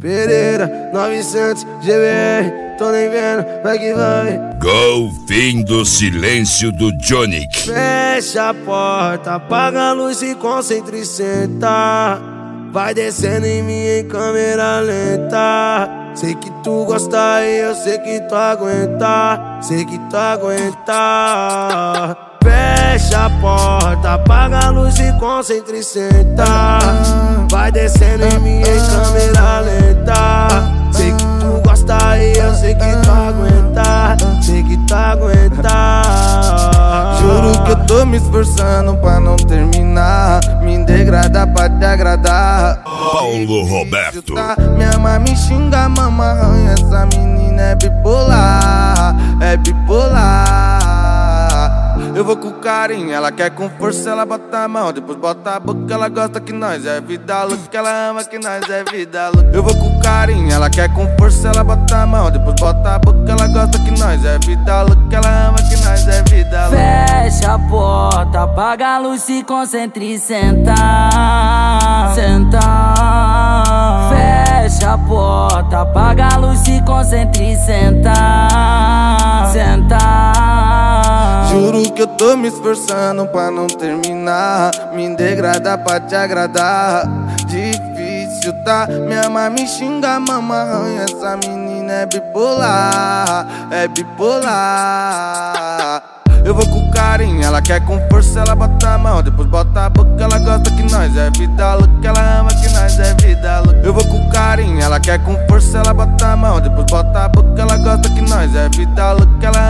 Pereira, 900, GBR, tô nem vendo, vai que vai. Fim do silêncio do Jonik. Fecha a porta, apaga a luz e concentra e senta. Vai descendo em mim em câmera lenta. Sei que tu gosta e eu sei que tu aguenta. Sei que tu aguenta. Fecha a porta, apaga a luz e concentra e senta. Vai descendo em mim em câmera lenta. Sei que tu gosta e eu sei que tu aguenta. Sei que tu aguenta. Juro que eu tô me esforçando pra não terminar. Me degradar pra te agradar. Paulo Roberto. Minha mãe me xinga, mama arranha. Essa menina é bipolar, é bipolar. Eu vou com carinho, ela quer com força, ela bota a mão, depois bota a boca, ela gosta que nós é vida louca, ela ama que nós é vida louca. Eu vou com carinho, ela quer com força, ela bota a mão, depois bota a boca, ela gosta que nós é vida louca, ela ama que nós é vida louca. Fecha a porta, apaga a luz, se concentra e senta. Senta. Fecha a porta, apaga a luz, se concentra e senta. Senta. Juro que eu tô me esforçando pra não terminar. Me degradar pra te agradar. Difícil, tá? Minha mãe me xinga, mama arranha. Essa menina é bipolar, é bipolar. Eu vou com carinho, ela quer com força, ela bota a mão, depois bota a boca, ela gosta que nós é vida louca, ela ama que nós é vida louca. Eu vou com carinho, ela quer com força, ela bota a mão, depois bota a boca, ela gosta que nós é vida louca, ela